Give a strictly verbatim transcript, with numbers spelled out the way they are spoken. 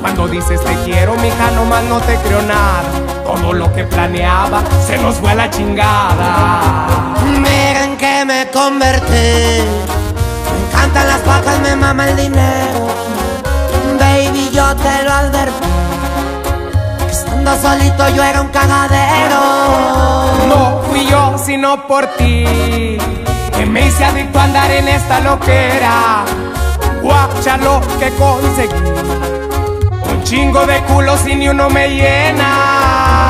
Cuando dices te quiero, mija, nomás no te creo nada. Todo lo que planeaba se nos fue a la chingada. Miren que me convertí, me encantan las pajas, me mama el dinero. Baby, yo te lo advertí, que estando solito yo era un cagadero. No fui yo, sino por ti, que me hice adicto a andar en esta loquera. Guacha lo que conseguí, un chingo de culos y ni uno me llena.